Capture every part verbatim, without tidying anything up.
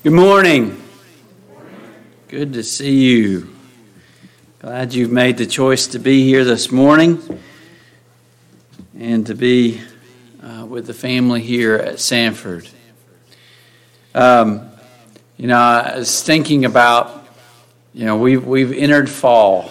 Good morning. Good to see you. Glad you've made the choice to be here this morning and to be uh, with the family here at Sanford. Um, you know, I was thinking about, you know, we've we've entered fall,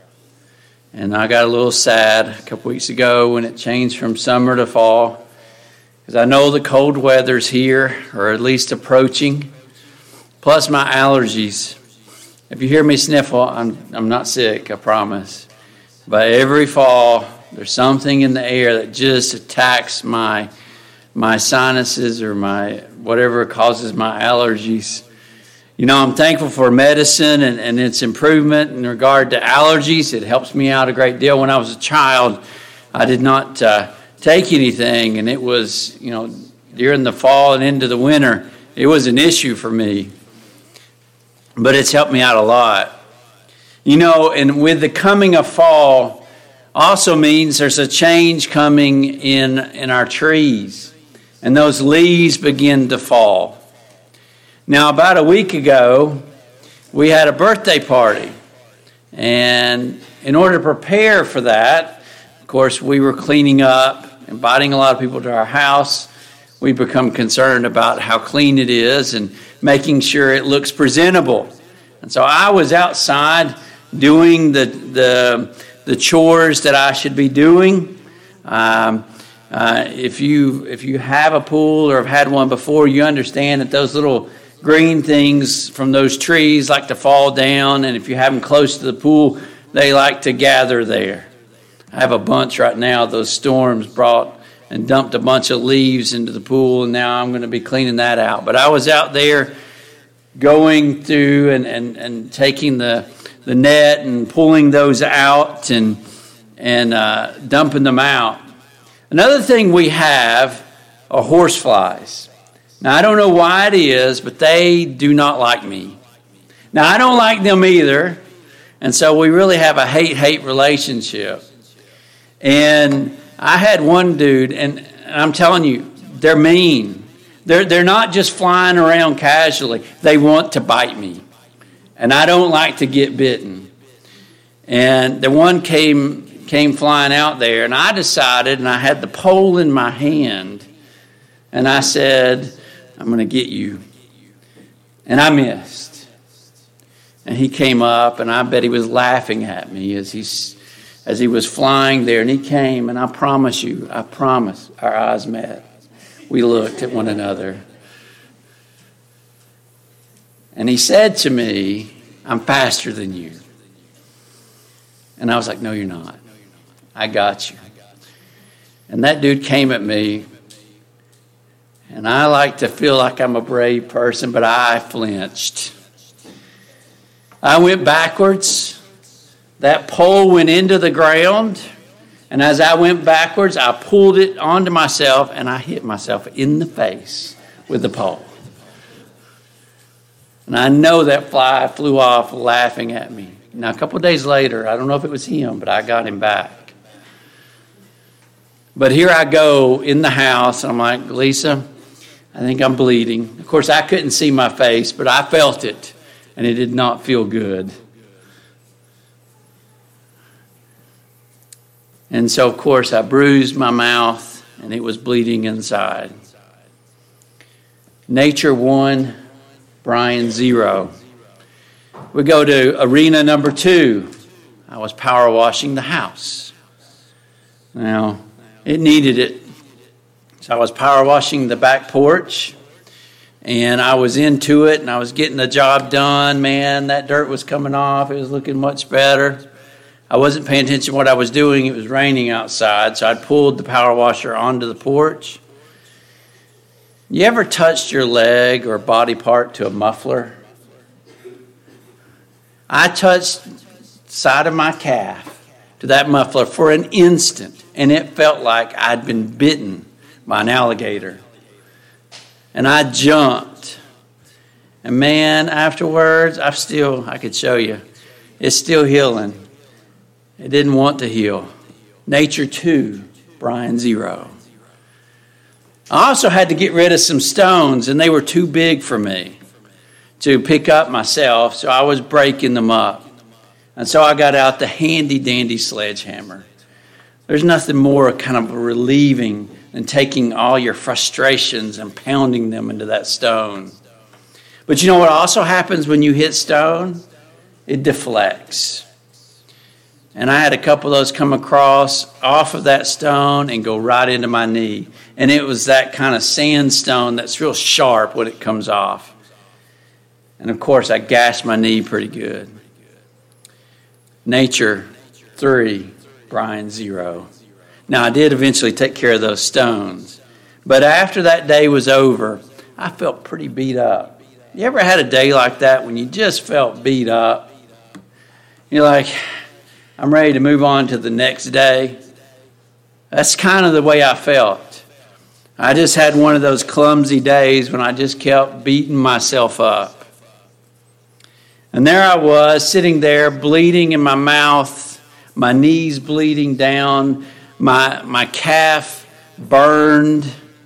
and I got a little sad a couple weeks ago when it changed from summer to fall, because I know the cold weather's here, or at least approaching. Plus my allergies. If you hear me sniffle, I'm I'm not sick, I promise. But every fall, there's something in the air that just attacks my my sinuses or my whatever causes my allergies. You know, I'm thankful for medicine and, and its improvement in regard to allergies. It helps me out a great deal. When I was a child, I did not uh, take anything, and it was, you know, during the fall and into the winter, it was an issue for me. But it's helped me out a lot. You know, and with the coming of fall also means there's a change coming in, in our trees. And those leaves begin to fall. Now, about a week ago, we had a birthday party. And in order to prepare for that, of course, we were cleaning up, inviting a lot of people to our house. We've become concerned about how clean it is and making sure it looks presentable. And so I was outside doing the the, the chores that I should be doing. Um, uh, if you if you have a pool or have had one before, you understand that those little green things from those trees like to fall down, and if you have them close to the pool, they like to gather there. I have a bunch right now. Those storms brought and dumped a bunch of leaves into the pool, and now I'm going to be cleaning that out. But I was out there going through and, and, and taking the the net and pulling those out and and uh, dumping them out. Another thing we have are horseflies. Now, I don't know why it is, but they do not like me. Now, I don't like them either, and so we really have a hate-hate relationship. And I had one dude, and I'm telling you, they're mean. They're, they're not just flying around casually. They want to bite me. And I don't like to get bitten. And the one came came flying out there, and I decided, and I had the pole in my hand, and I said, I'm going to get you. And I missed. And he came up, and I bet he was laughing at me as he's as he was flying there, and he came, and I promise you, I promise, our eyes met. We looked at one another. And he said to me, I'm faster than you. And I was like, no, you're not. I got you. And that dude came at me, and I like to feel like I'm a brave person, but I flinched. I went backwards. That pole went into the ground, and as I went backwards, I pulled it onto myself, and I hit myself in the face with the pole. And I know that fly flew off laughing at me. Now, a couple of days later, I don't know if it was him, but I got him back. But here I go in the house, and I'm like, Lisa, I think I'm bleeding. Of course, I couldn't see my face, but I felt it, and it did not feel good. And so, of course, I bruised my mouth, and it was bleeding inside. Nature one, Brian zero. We go to arena number two. I was power washing the house. Now, it needed it. So I was power washing the back porch, and I was into it, and I was getting the job done. Man, that dirt was coming off. It was looking much better. I wasn't paying attention to what I was doing. It was raining outside, so I pulled the power washer onto the porch. You ever touched your leg or body part to a muffler? I touched the side of my calf to that muffler for an instant, and it felt like I'd been bitten by an alligator. And I jumped. And man, afterwards, I've still, I could show you, it's still healing. It didn't want to heal. Nature two, Brian zero. I also had to get rid of some stones, and they were too big for me. to pick up myself, so I was breaking them up. And so I got out the handy-dandy sledgehammer. There's nothing more kind of relieving than taking all your frustrations and pounding them into that stone. But you know what also happens when you hit stone? It deflects. And I had a couple of those come across off of that stone and go right into my knee. And it was that kind of sandstone that's real sharp when it comes off. And of course, I gashed my knee pretty good. Nature, three. Brian, zero. Now, I did eventually take care of those stones. But after that day was over, I felt pretty beat up. You ever had a day like that when you just felt beat up? You're like, I'm ready to move on to the next day. That's kind of the way I felt. I just had one of those clumsy days when I just kept beating myself up. And there I was, sitting there, bleeding in my mouth, my knees bleeding down, my, my calf burned.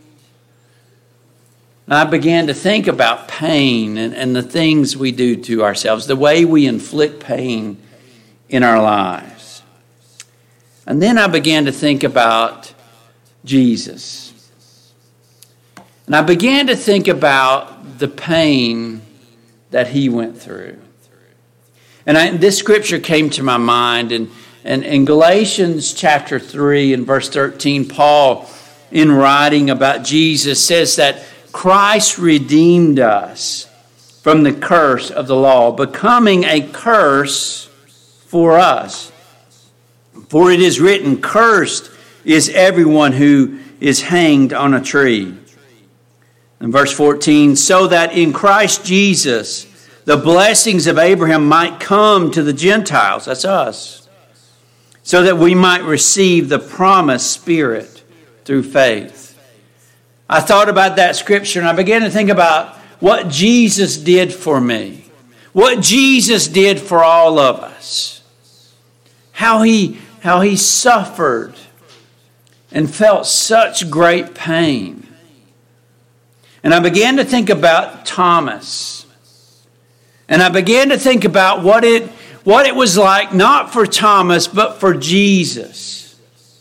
And I began to think about pain and, and the things we do to ourselves, the way we inflict pain in our lives. And then I began to think about Jesus. And I began to think about the pain that he went through. And I, this scripture came to my mind, and, and in Galatians chapter three and verse thirteen, Paul, in writing about Jesus, says that Christ redeemed us from the curse of the law, becoming a curse for us. For it is written, cursed is everyone who is hanged on a tree. In verse fourteen, so that in Christ Jesus the blessings of Abraham might come to the Gentiles, that's us, so that we might receive the promised Spirit through faith. I thought about that scripture and I began to think about what Jesus did for me, what Jesus did for all of us, how he, how he suffered and felt such great pain. And I began to think about Thomas. And I began to think about what it, what it was like, not for Thomas, but for Jesus.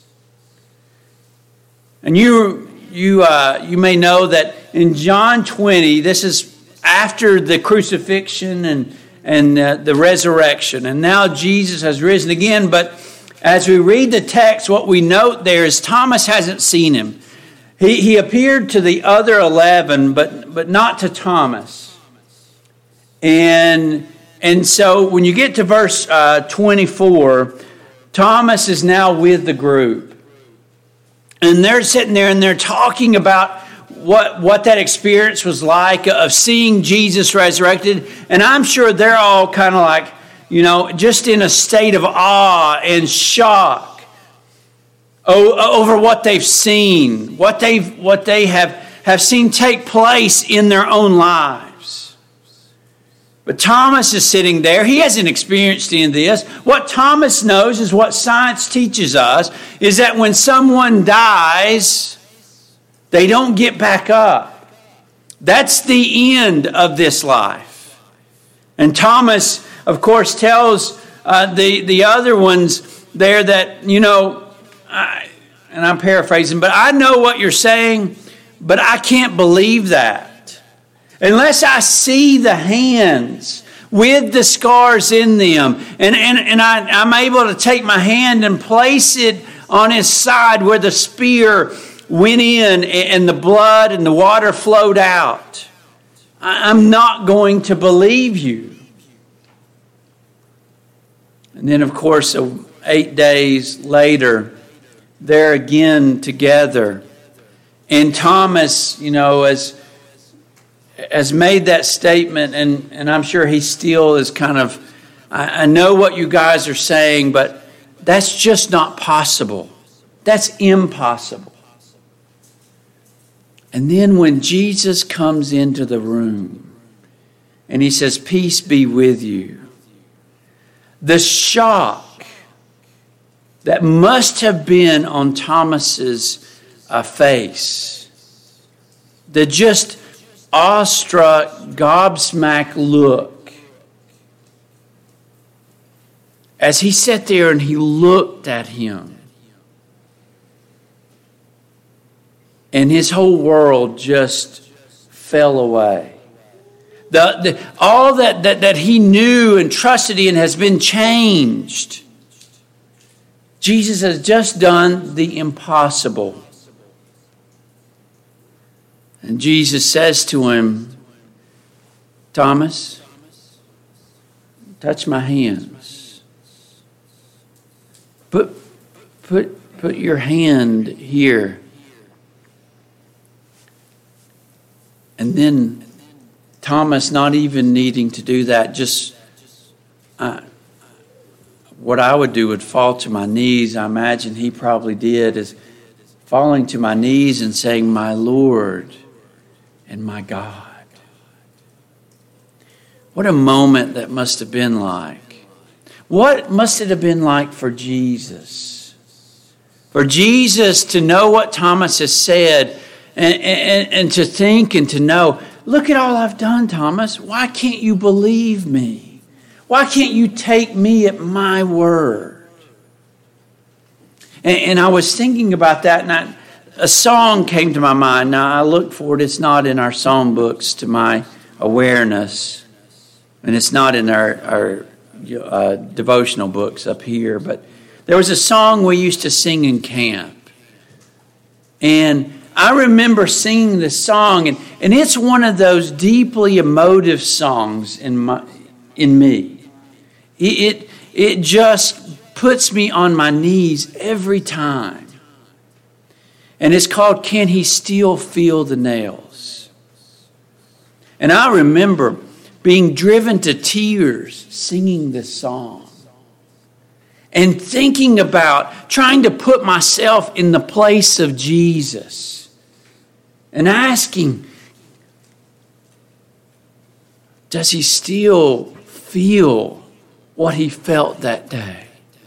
And you, you, uh, you may know that in John twenty, this is after the crucifixion and, and uh, the resurrection. And now Jesus has risen again. But as we read the text, what we note there is Thomas hasn't seen him. He, he appeared to the other eleven, but, but not to Thomas. And, and so when you get to verse uh, twenty-four, Thomas is now with the group. And they're sitting there and they're talking about what, what that experience was like of seeing Jesus resurrected. And I'm sure they're all kind of like, you know, just in a state of awe and shock over what they've seen, what they've what they have, have seen take place in their own lives. But Thomas is sitting there. He hasn't experienced any of this. What Thomas knows is what science teaches us, is that when someone dies, they don't get back up. That's the end of this life. And Thomas, of course, tells uh, the, the other ones there that, you know, I, and I'm paraphrasing, but I know what you're saying, but I can't believe that. Unless I see the hands with the scars in them, and, and, and I, I'm able to take my hand and place it on his side where the spear went in and the blood and the water flowed out, I'm not going to believe you. And then, of course, eight days later, they're again together. And Thomas, you know, as has made that statement, and, and I'm sure he still is kind of, I, I know what you guys are saying, but that's just not possible. That's impossible. And then when Jesus comes into the room and he says, peace be with you, the shock that must have been on Thomas's uh, face, the just awestruck, gobsmacked look as he sat there and he looked at him. And his whole world just fell away. The, the, all that, that, that he knew and trusted in has been changed. Jesus has just done the impossible. And Jesus says to him, Thomas, touch my hands. Put, put, put your hand here. And then Thomas, not even needing to do that, just uh, what I would do would fall to my knees. I imagine he probably did, is falling to my knees and saying, my Lord and my God. What a moment that must have been like. What must it have been like for Jesus? For Jesus to know what Thomas has said and, and, and to think and to know, look at all I've done, Thomas. Why can't you believe me? Why can't you take me at my word? And, and I was thinking about that, and I, a song came to my mind. Now, I looked for it. It's not in our song books to my awareness. And it's not in our, our uh, devotional books up here. But there was a song we used to sing in camp. And I remember singing this song. And, and it's one of those deeply emotive songs in my, in me. It, it, it just puts me on my knees every time. And it's called, Can He Still Feel the Nails? And I remember being driven to tears singing this song. And thinking about trying to put myself in the place of Jesus. And asking, does He still feel what He felt that day?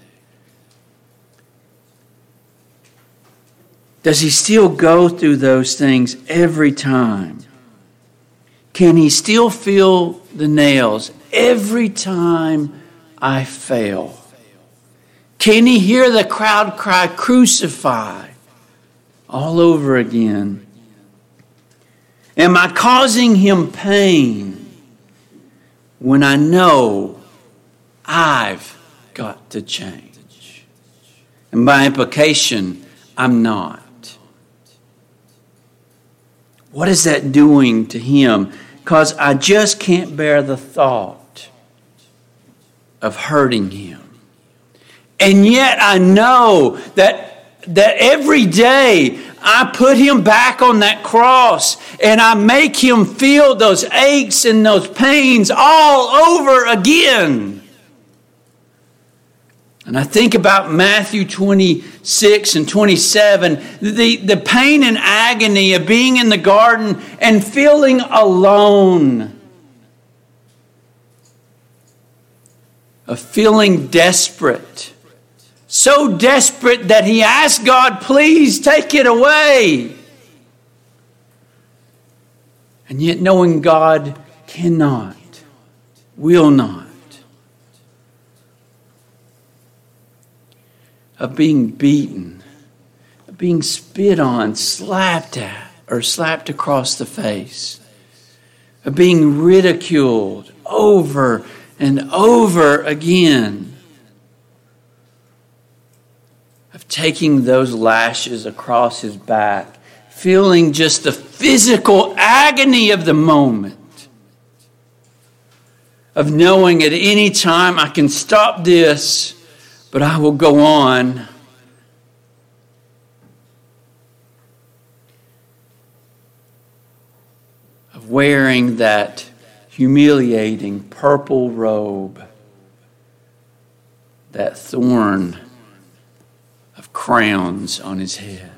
Does He still go through those things every time? Can He still feel the nails every time I fail? Can He hear the crowd cry, crucify, all over again? Am I causing Him pain when I know I've got to change? And by implication, I'm not. What is that doing to Him? Because I just can't bear the thought of hurting Him. And yet I know that, that every day I put Him back on that cross and I make Him feel those aches and those pains all over again. And I think about Matthew twenty-six and twenty-seven, the, the pain and agony of being in the garden and feeling alone, of feeling desperate, so desperate that he asked God, please take it away. And yet knowing God cannot, will not. Of being beaten, of being spit on, slapped at, or slapped across the face, of being ridiculed over and over again, of taking those lashes across his back, feeling just the physical agony of the moment, of knowing at any time I can stop this, but I will go on. Of wearing that humiliating purple robe, that thorn of crowns on his head,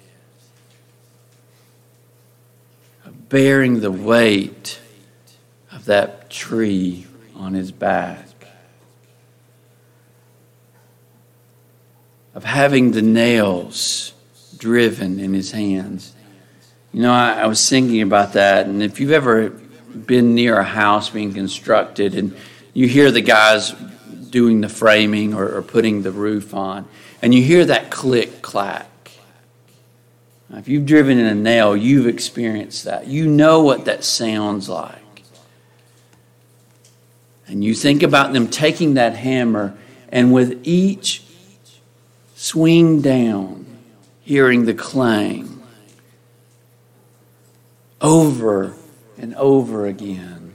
of bearing the weight of that tree on his back, of having the nails driven in his hands. You know, I, I was thinking about that, and if you've ever been near a house being constructed and you hear the guys doing the framing or, or putting the roof on, and you hear that click, clack. Now, if you've driven in a nail, you've experienced that. You know what that sounds like. And you think about them taking that hammer and with each swing down, hearing the clang over and over again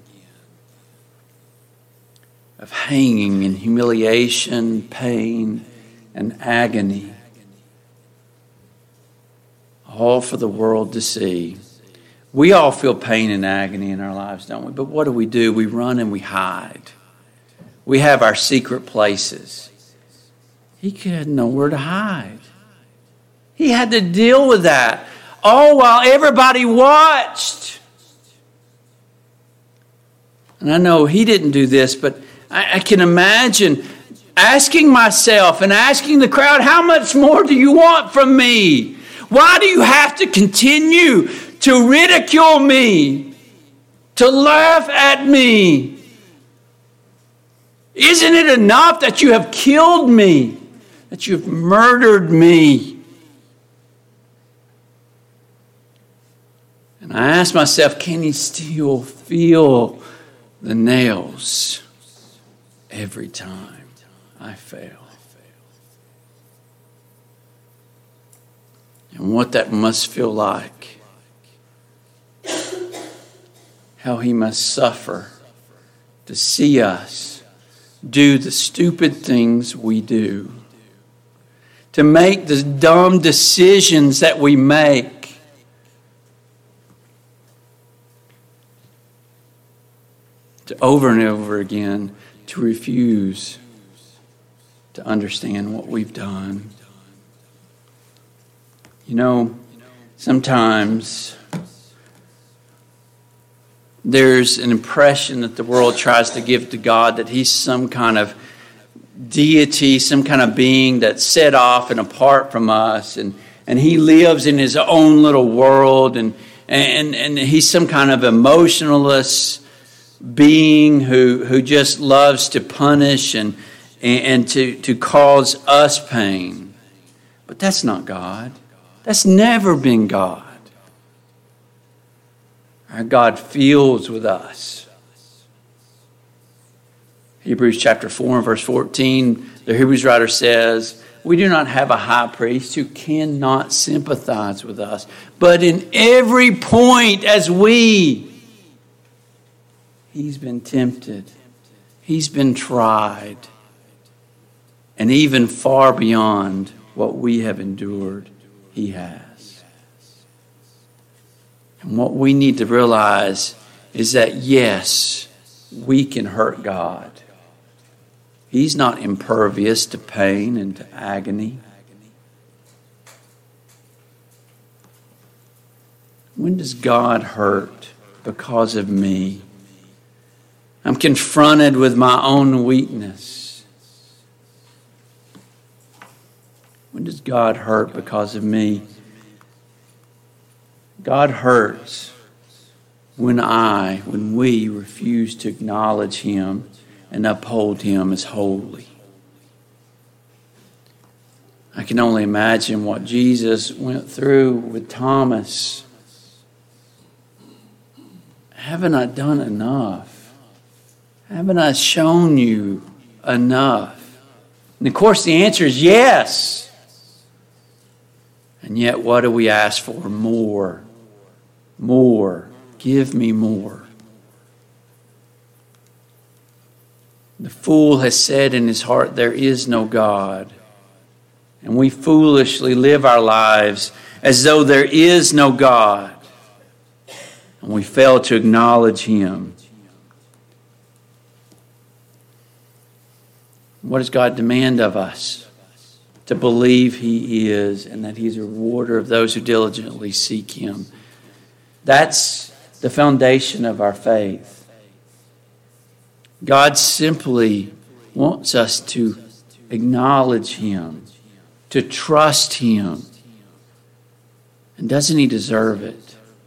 of hanging in humiliation, pain, and agony, all for the world to see. We all feel pain and agony in our lives, don't we? But what do we do? We run and we hide. We have our secret places. He had nowhere to hide. He had to deal with that, all while everybody watched. And I know he didn't do this, but I, I can imagine asking myself and asking the crowd, how much more do you want from me? Why do you have to continue to ridicule me, to laugh at me? Isn't it enough that you have killed me, that you've murdered me? And I ask myself, can he still feel the nails every time I fail? And what that must feel like. How he must suffer to see us do the stupid things we do. To make the dumb decisions that we make. To over and over again to refuse to understand what we've done. You know, sometimes there's an impression that the world tries to give to God that he's some kind of deity, some kind of being that's set off and apart from us, and, and he lives in his own little world, and, and, and he's some kind of emotionless being who, who just loves to punish and, and to, to cause us pain. But that's not God. That's never been God. Our God feels with us. Hebrews chapter four and verse fourteen, the Hebrews writer says, we do not have a high priest who cannot sympathize with us, but in every point as we, he's been tempted, he's been tried, and even far beyond what we have endured, he has. And what we need to realize is that, yes, we can hurt God. He's not impervious to pain and to agony. When does God hurt because of me? I'm confronted with my own weakness. When does God hurt because of me? God hurts when I, when we refuse to acknowledge him and uphold him as holy. I can only imagine what Jesus went through with Thomas. Haven't I done enough? Haven't I shown you enough? And of course the answer is yes. And yet what do we ask for? More. More. Give me more. The fool has said in his heart, there is no God. And we foolishly live our lives as though there is no God. And we fail to acknowledge him. What does God demand of us? To believe he is and that he's a rewarder of those who diligently seek him. That's the foundation of our faith. God simply wants us to acknowledge him, to trust him. And doesn't he deserve it?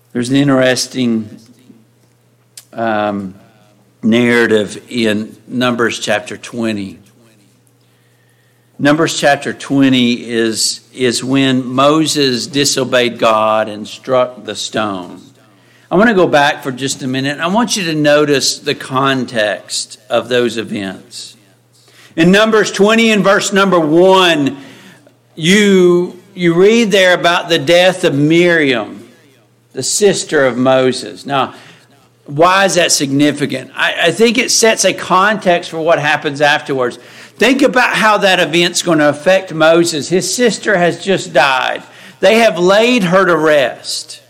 There's an interesting um, narrative in Numbers chapter twenty. Numbers chapter twenty is, is when Moses disobeyed God and struck the stone. I want to go back for just a minute. I want you to notice the context of those events. In Numbers twenty and verse number one, you, you read there about the death of Miriam, the sister of Moses. Now, why is that significant? I, I think it sets a context for what happens afterwards. Think about how that event's going to affect Moses. His sister has just died. They have laid her to rest.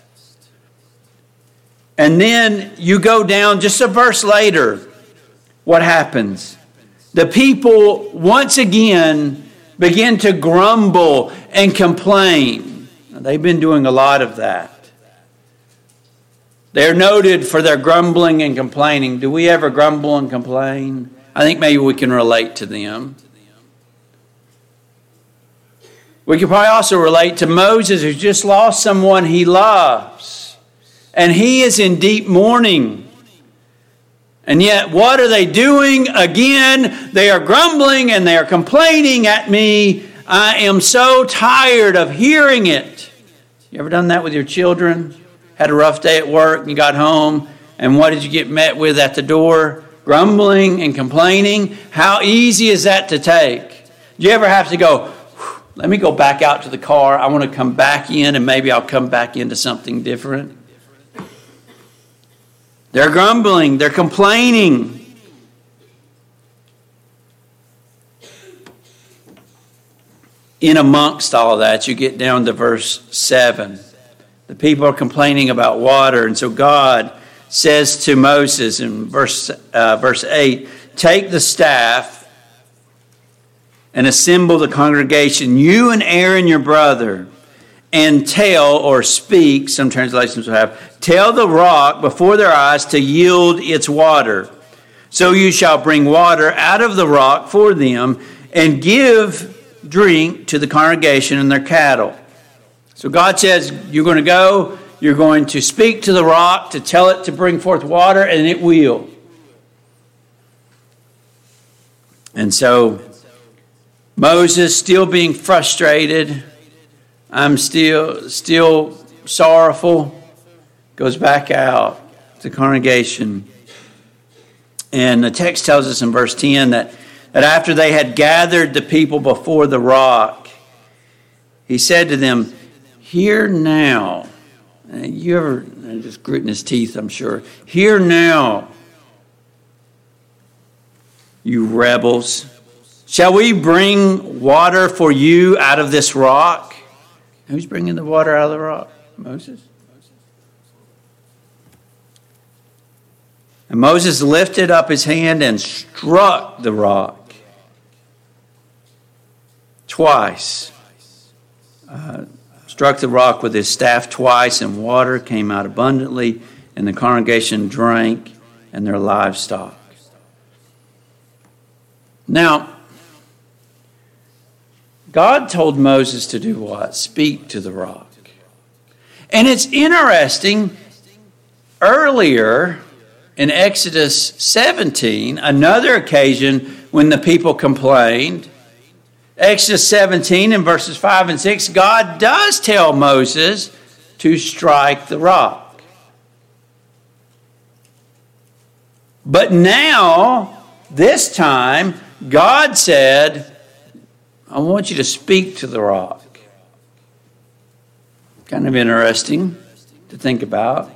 And then you go down just a verse later. What happens? The people once again begin to grumble and complain. Now, they've been doing a lot of that. They're noted for their grumbling and complaining. Do we ever grumble and complain? I think maybe we can relate to them. We could probably also relate to Moses, who's just lost someone he loves. And he is in deep mourning. And yet, what are they doing? Again, they are grumbling and they are complaining at me. I am so tired of hearing it. You ever done that with your children? Had a rough day at work and you got home, and what did you get met with at the door? Grumbling and complaining. How easy is that to take? Do you ever have to go, let me go back out to the car. I want to come back in, and maybe I'll come back into something different. They're grumbling. They're complaining. In amongst all of that, you get down to verse seven. The people are complaining about water, and so God says to Moses in verse, uh, verse eight, take the staff and assemble the congregation, you and Aaron your brother, and tell or speak, some translations will have, tell the rock before their eyes to yield its water. So you shall bring water out of the rock for them and give drink to the congregation and their cattle. So God says, you're going to go, you're going to speak to the rock to tell it to bring forth water, and it will. And so Moses, still being frustrated, I'm still still sorrowful, goes back out to the congregation. And the text tells us in verse ten that, that after they had gathered the people before the rock, he said to them, hear now. You ever, just gritting his teeth, I'm sure. Hear now, you rebels. Shall we bring water for you out of this rock? Who's bringing the water out of the rock? Moses. And Moses lifted up his hand and struck the rock twice. Uh, struck the rock with his staff twice, and water came out abundantly, and the congregation drank, and their livestock. Now, God told Moses to do what? Speak to the rock. And it's interesting, earlier in Exodus seventeen, another occasion when the people complained, Exodus seventeen in verses five and six, God does tell Moses to strike the rock. But now, this time, God said, I want you to speak to the rock. Kind of interesting to think about.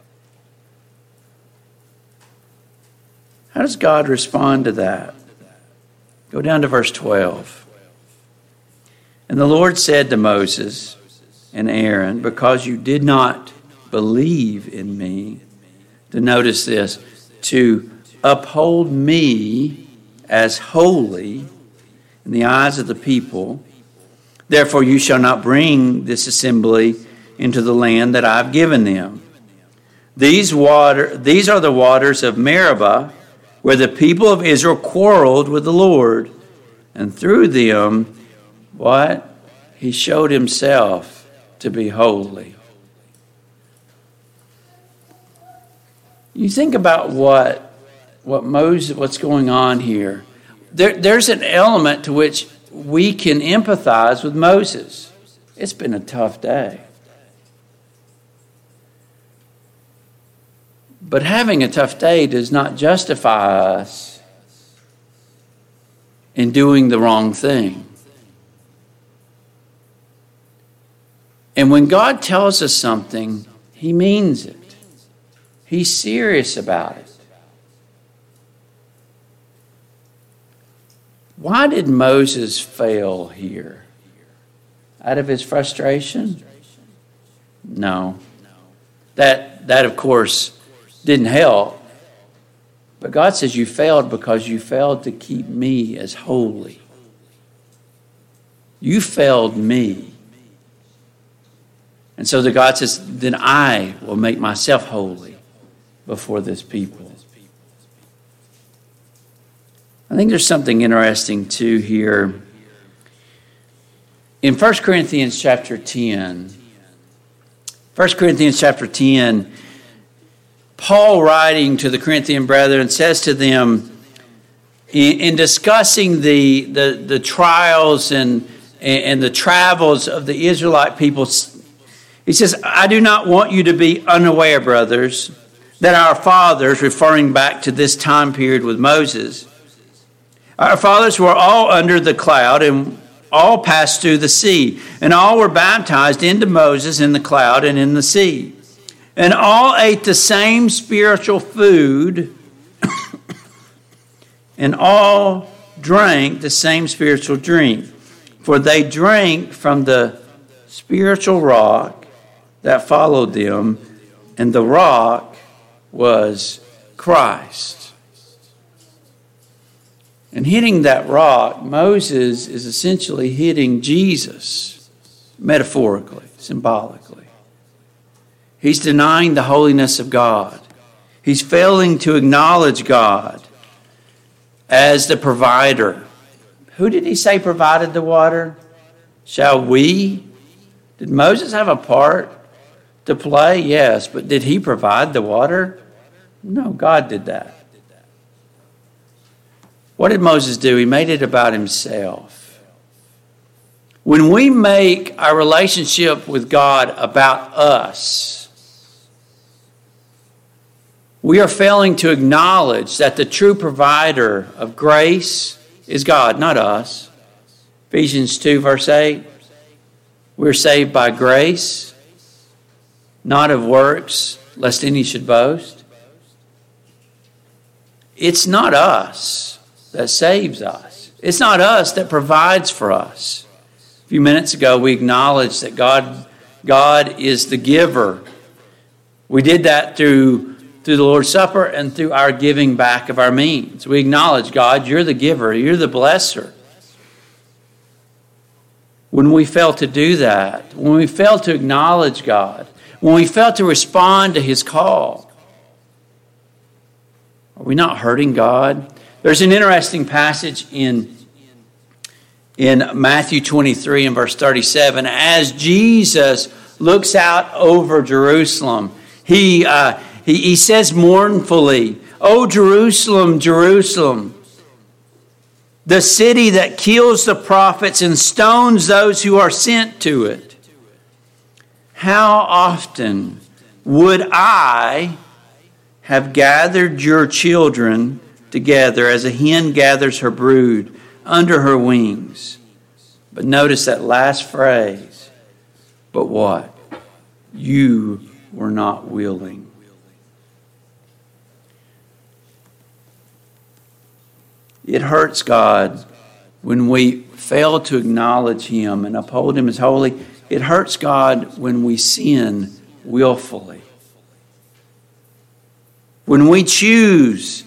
How does God respond to that? Go down to verse twelve. And the Lord said to Moses and Aaron, because you did not believe in me, to notice this, to uphold me as holy in the eyes of the people, therefore you shall not bring this assembly into the land that I've given them. These water, these are the waters of Meribah, where the people of Israel quarreled with the Lord, and through them, what? He showed himself to be holy. You think about what what Moses, what's going on here. There, there's an element to which we can empathize with Moses. It's been a tough day. But having a tough day does not justify us in doing the wrong thing. And when God tells us something, He means it. He's serious about it. Why did Moses fail here? Out of his frustration? No. That, that of course, didn't help. But God says you failed because you failed to keep me as holy. You failed me. And so the God says, then I will make myself holy before this people. I think there's something interesting too here. In First Corinthians chapter ten, First Corinthians chapter ten, Paul writing to the Corinthian brethren says to them, in, in discussing the, the, the trials and, and the travels of the Israelite people, he says, I do not want you to be unaware, brothers, that our fathers, referring back to this time period with Moses, our fathers were all under the cloud and all passed through the sea, and all were baptized into Moses in the cloud and in the sea. And all ate the same spiritual food, and all drank the same spiritual drink. For they drank from the spiritual rock that followed them, and the rock was Christ. And hitting that rock, Moses is essentially hitting Jesus, metaphorically, symbolically. He's denying the holiness of God. He's failing to acknowledge God as the provider. Who did he say provided the water? Shall we? Did Moses have a part to play? Yes, but did he provide the water? No, God did that. What did Moses do? He made it about himself. When we make our relationship with God about us, we are failing to acknowledge that the true provider of grace is God, not us. Ephesians two, verse eight. We're saved by grace, not of works, lest any should boast. It's not us that saves us. It's not us that provides for us. A few minutes ago, we acknowledged that God, God is the giver. We did that through, through the Lord's Supper and through our giving back of our means. We acknowledge, God, you're the giver. You're the blesser. When we fail to do that, when we fail to acknowledge God, when we fail to respond to His call, are we not hurting God? There's an interesting passage in, in Matthew twenty-three and verse thirty-seven. As Jesus looks out over Jerusalem, he, uh, he, he says mournfully, "O Jerusalem, Jerusalem, the city that kills the prophets and stones those who are sent to it. How often would I have gathered your children together as a hen gathers her brood under her wings." But notice that last phrase. But what? You were not willing. It hurts God when we fail to acknowledge Him and uphold Him as holy. It hurts God when we sin willfully. When we choose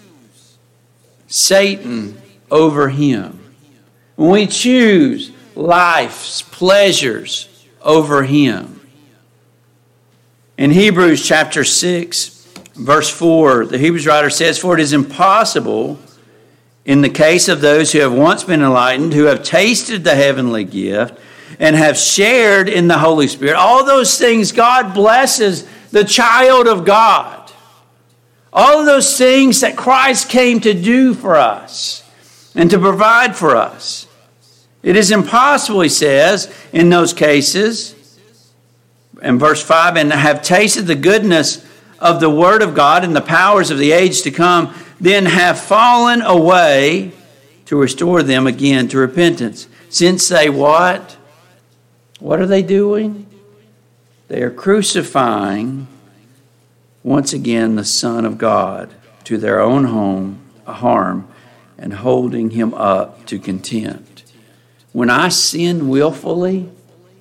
Satan over Him. When we choose life's pleasures over Him. In Hebrews chapter six, verse four, the Hebrews writer says, "For it is impossible in the case of those who have once been enlightened, who have tasted the heavenly gift, and have shared in the Holy Spirit." All those things God blesses the child of God. All of those things that Christ came to do for us and to provide for us. It is impossible, he says, in those cases. In verse five, and have tasted the goodness of the word of God and the powers of the age to come, then have fallen away, to restore them again to repentance. Since they what? What are they doing? They are crucifying once again the Son of God to their own home, harm, and holding him up to contempt. When I sin willfully,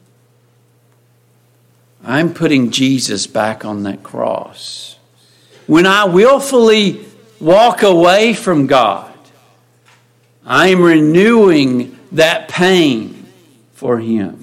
I'm putting Jesus back on that cross. When I willfully walk away from God, I am renewing that pain for him.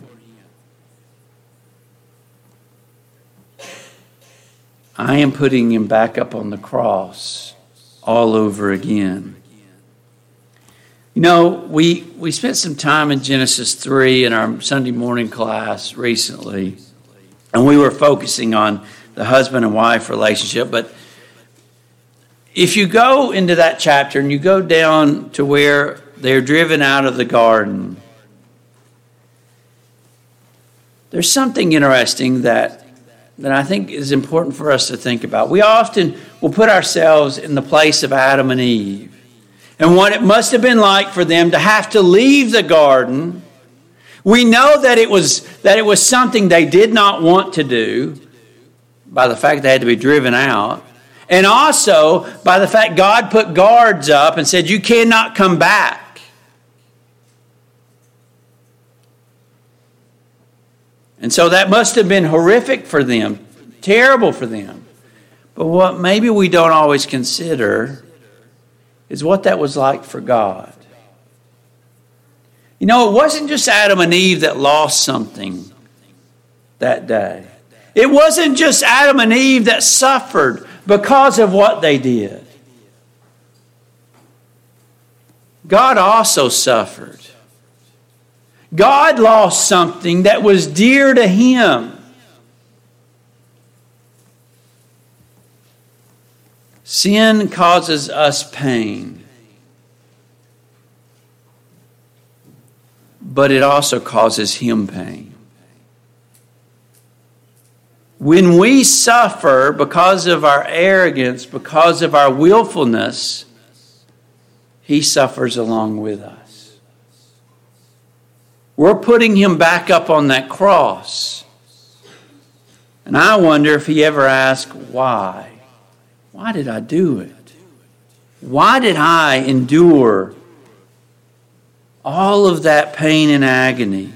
I am putting him back up on the cross all over again. You know, we, we spent some time in Genesis three in our Sunday morning class recently, and we were focusing on the husband and wife relationship. But if you go into that chapter and you go down to where they're driven out of the garden, there's something interesting that, that I think is important for us to think about. We often will put ourselves in the place of Adam and Eve and what it must have been like for them to have to leave the garden. We know that it was that it was something they did not want to do by the fact they had to be driven out. And also by the fact God put guards up and said, you cannot come back. And so that must have been horrific for them, terrible for them. But what maybe we don't always consider is what that was like for God. You know, it wasn't just Adam and Eve that lost something that day. It wasn't just Adam and Eve that suffered because of what they did. God also suffered. God lost something that was dear to him. Sin causes us pain, but it also causes him pain. When we suffer because of our arrogance, because of our willfulness, he suffers along with us. We're putting him back up on that cross. And I wonder if he ever asked, why? Why did I do it? Why did I endure all of that pain and agony?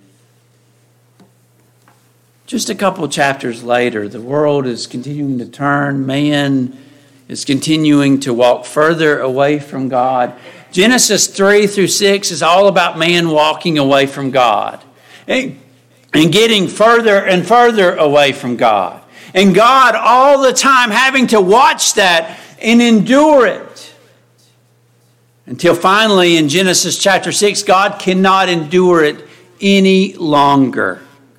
Just a couple chapters later, the world is continuing to turn. Man is continuing to walk further away from God. Genesis three through six is all about man walking away from God and, and getting further and further away from God. And God all the time having to watch that and endure it. Until finally in Genesis chapter six, God cannot endure it any longer.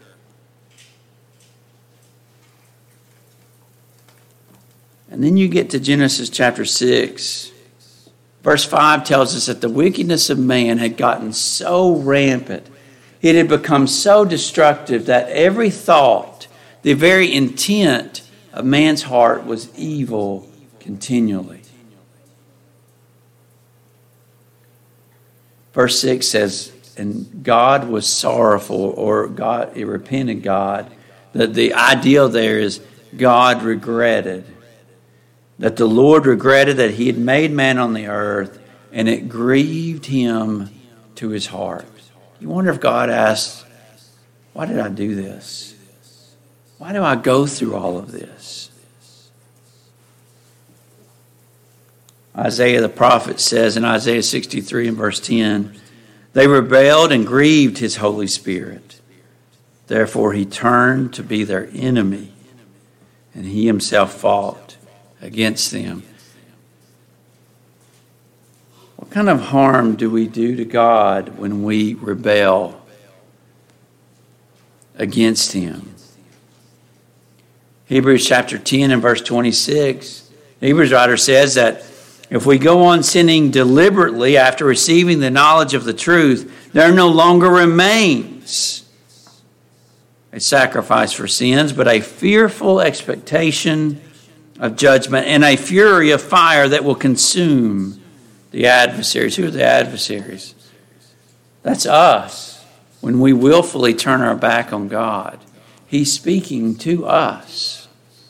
And then you get to Genesis chapter six. Verse five tells us that the wickedness of man had gotten so rampant, it had become so destructive that every thought, the very intent of man's heart was evil continually. Verse six says, and God was sorrowful, or God, it repented God. The, the ideal there is God regretted. That the Lord regretted that he had made man on the earth, and it grieved him to his heart. You wonder if God asked, why did I do this? Why do I go through all of this? Isaiah the prophet says in Isaiah sixty-three and verse ten, they rebelled and grieved his Holy Spirit. Therefore he turned to be their enemy, and he himself fought against them. What kind of harm do we do to God when we rebel against him? Hebrews chapter ten and verse twenty-six, Hebrews writer says that if we go on sinning deliberately after receiving the knowledge of the truth, there no longer remains a sacrifice for sins, but a fearful expectation of judgment and a fury of fire that will consume the adversaries. Who are the adversaries? That's us. When we willfully turn our back on God, He's speaking to us.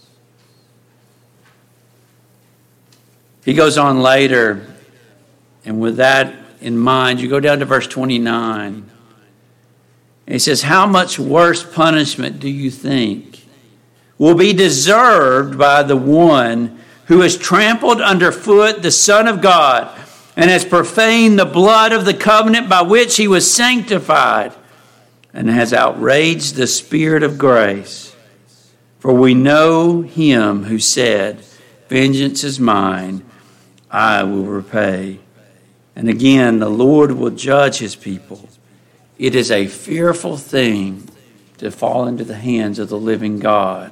He goes on later, and with that in mind, you go down to verse twenty-nine. And he says, how much worse punishment do you think will be deserved by the one who has trampled underfoot the Son of God and has profaned the blood of the covenant by which he was sanctified and has outraged the Spirit of grace? For we know him who said, vengeance is mine, I will repay. And again, the Lord will judge his people. It is a fearful thing to fall into the hands of the living God.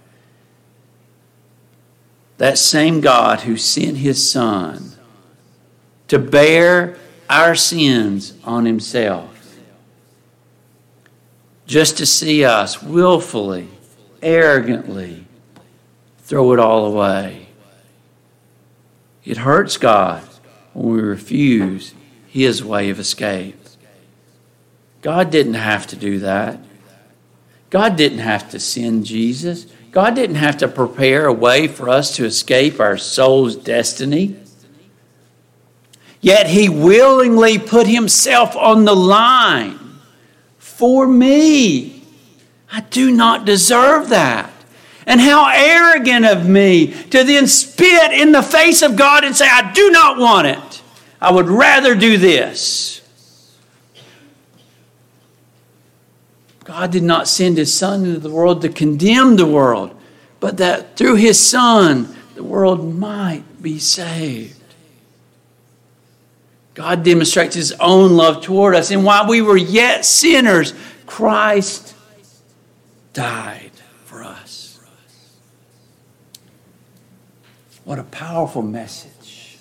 That same God who sent his Son to bear our sins on himself, just to see us willfully, arrogantly throw it all away. It hurts God when we refuse his way of escape. God didn't have to do that. God didn't have to send Jesus. God didn't have to prepare a way for us to escape our soul's destiny. Yet he willingly put himself on the line for me. I do not deserve that. And how arrogant of me to then spit in the face of God and say, I do not want it. I would rather do this. God did not send his Son into the world to condemn the world, but that through his Son, the world might be saved. God demonstrates his own love toward us. And while we were yet sinners, Christ died for us. What a powerful message.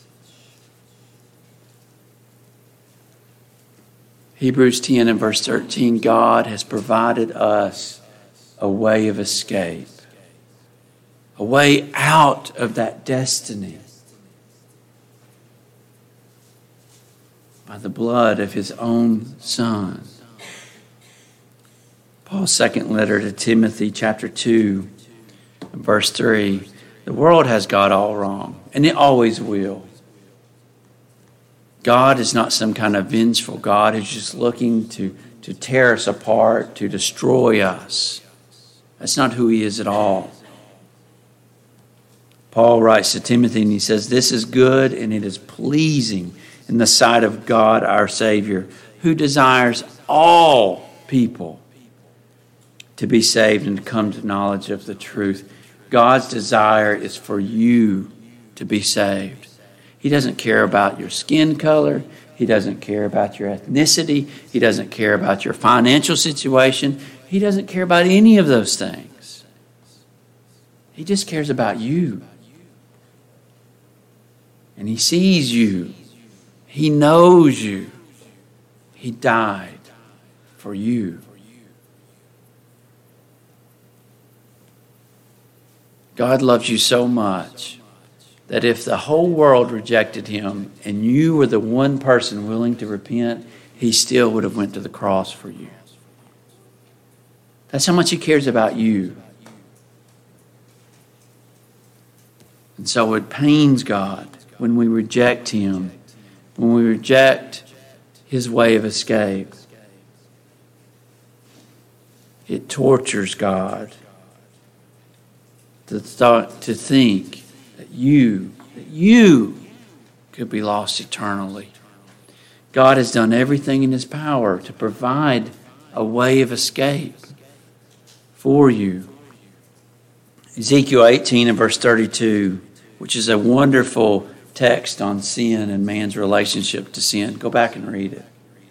Hebrews ten and verse thirteen, God has provided us a way of escape, a way out of that destiny by the blood of his own Son. Paul's second letter to Timothy, chapter two, verse three, the world has God all wrong, and it always will. God is not some kind of vengeful God who's just looking to, to tear us apart, to destroy us. That's not who he is at all. Paul writes to Timothy and he says, this is good and it is pleasing in the sight of God our Savior, who desires all people to be saved and to come to knowledge of the truth. God's desire is for you to be saved. He doesn't care about your skin color. He doesn't care about your ethnicity. He doesn't care about your financial situation. He doesn't care about any of those things. He just cares about you. And he sees you. He knows you. He died for you. God loves you so much that if the whole world rejected him and you were the one person willing to repent, he still would have went to the cross for you. That's how much he cares about you. And so it pains God when we reject him, when we reject his way of escape. It tortures God to thought, to think that you, that you could be lost eternally. God has done everything in his power to provide a way of escape for you. Ezekiel eighteen and verse thirty-two, which is a wonderful text on sin and man's relationship to sin. Go back and read it.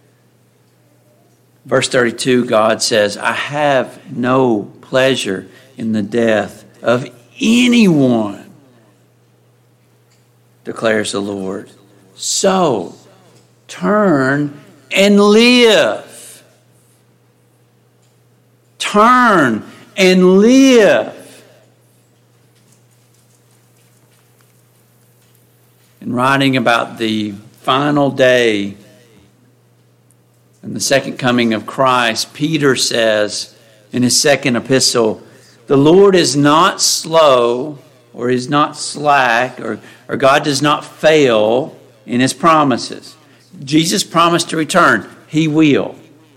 Verse thirty-two, God says, I have no pleasure in the death of anyone, declares the Lord. So, turn and live. Turn and live. In writing about the final day and the second coming of Christ, Peter says in his second epistle, the Lord is not slow, or is not slack, or, or God does not fail in his promises. Jesus promised to return. He will.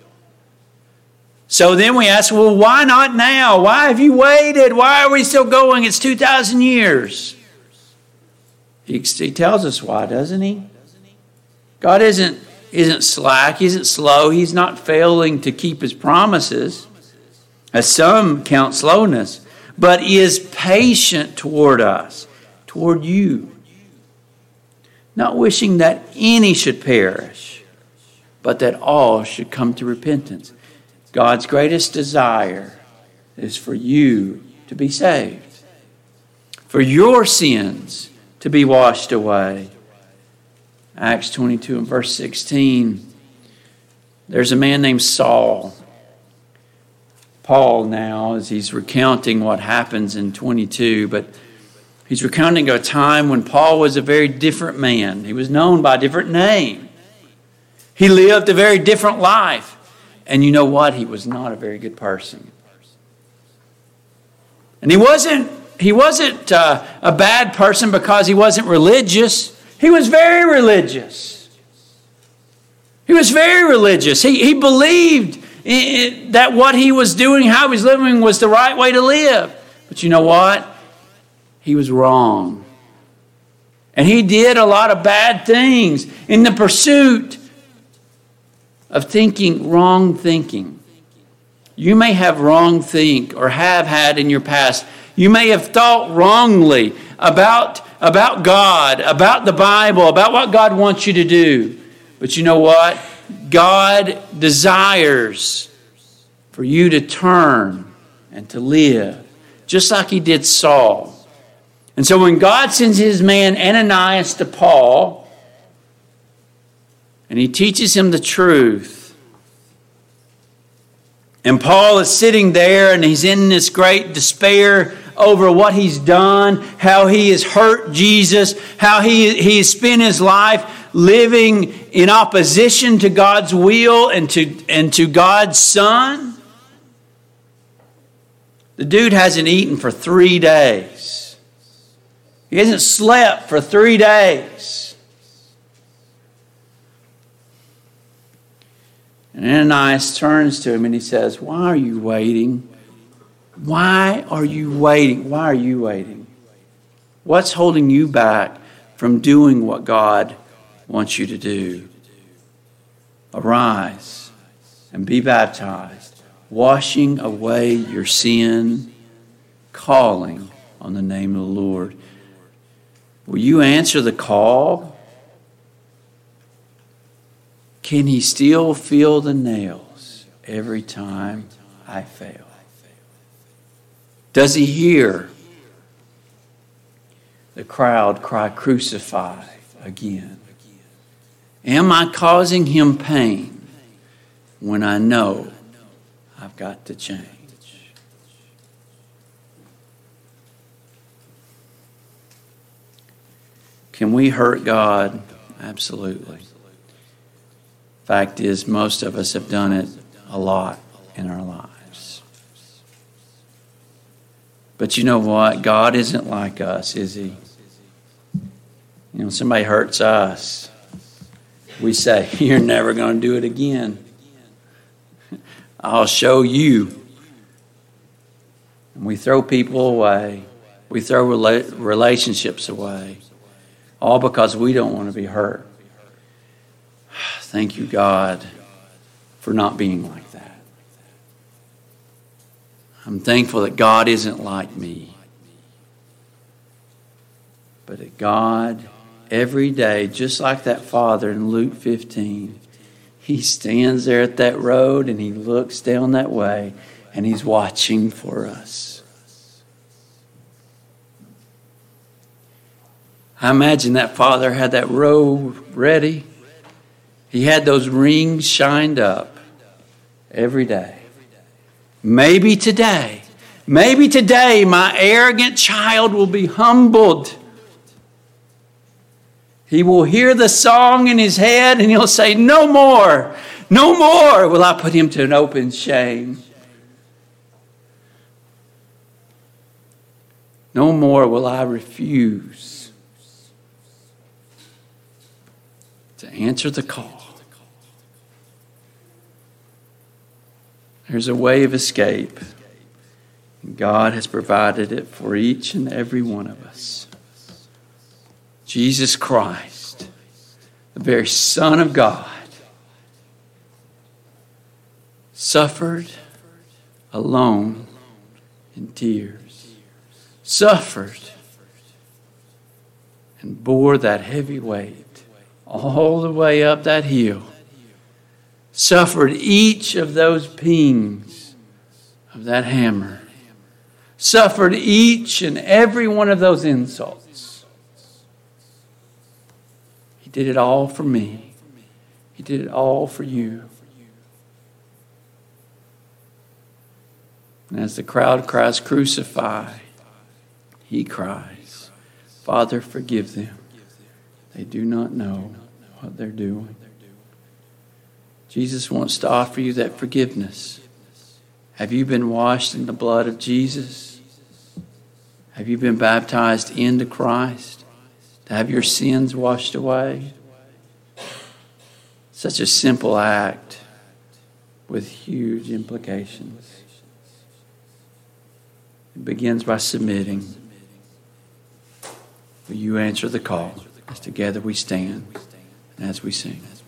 So then we ask, well, why not now? Why have you waited? Why are we still going? It's two thousand years. He, he tells us why, doesn't he? God isn't, isn't slack. He isn't slow. He's not failing to keep his promises, as some count slowness, but is patient toward us, toward you, not wishing that any should perish, but that all should come to repentance. God's greatest desire is for you to be saved, for your sins to be washed away. Acts twenty-two and verse sixteen, there's a man named Saul. Paul now, as he's recounting what happens in twenty-two, but he's recounting a time when Paul was a very different man. He was known by a different name. He lived a very different life. And you know what? He was not a very good person. And he wasn't, he wasn't uh, a bad person because he wasn't religious. He was very religious. He was very religious. He, he believed in, that what he was doing, how he was living, was the right way to live. But you know what? He was wrong. And he did a lot of bad things in the pursuit of thinking wrong thinking. You may have wrong think or have had in your past. You may have thought wrongly about, about God, about the Bible, about what God wants you to do. But you know what? God desires for you to turn and to live, just like he did Saul. And so when God sends his man Ananias to Paul, and he teaches him the truth, and Paul is sitting there and he's in this great despair over what he's done, how he has hurt Jesus, how he, he has spent his life living in opposition to God's will and to, and to God's Son. The dude hasn't eaten for three days. He hasn't slept for three days. And Ananias turns to him and he says, why are you waiting? Why are you waiting? Why are you waiting? What's holding you back from doing what God wants you to do? Arise and be baptized, washing away your sin, calling on the name of the Lord. Will you answer the call? Can he still feel the nails every time I fail? Does he hear the crowd cry, crucify again? Am I causing him pain when I know I've got to change? Can we hurt God? Absolutely. Fact is, most of us have done it a lot in our lives. But you know what? God isn't like us, is he? You know, somebody hurts us, we say, you're never going to do it again. I'll show you. And we throw people away. We throw rela- relationships away. All because we don't want to be hurt. Thank you, God, for not being like that. I'm thankful that God isn't like me. But that God, every day, just like that father in Luke fifteen, he stands there at that road and he looks down that way and he's watching for us. I imagine that father had that robe ready. He had those rings shined up every day. Maybe today, maybe today my arrogant child will be humbled. He will hear the song in his head and he'll say, no more, no more will I put him to an open shame. No more will I refuse to answer the call. There's a way of escape. God has provided it for each and every one of us. Jesus Christ, the very Son of God, suffered alone in tears, suffered and bore that heavy weight all the way up that hill, suffered each of those pings of that hammer, suffered each and every one of those insults. He did it all for me. He did it all for you. And as the crowd cries, crucify, he cries, Father, forgive them. They do not know what they're doing. Jesus wants to offer you that forgiveness. Have you been washed in the blood of Jesus? Have you been baptized into Christ to have your sins washed away? Such a simple act with huge implications. It begins by submitting. Will you answer the call as together we stand and as we sing?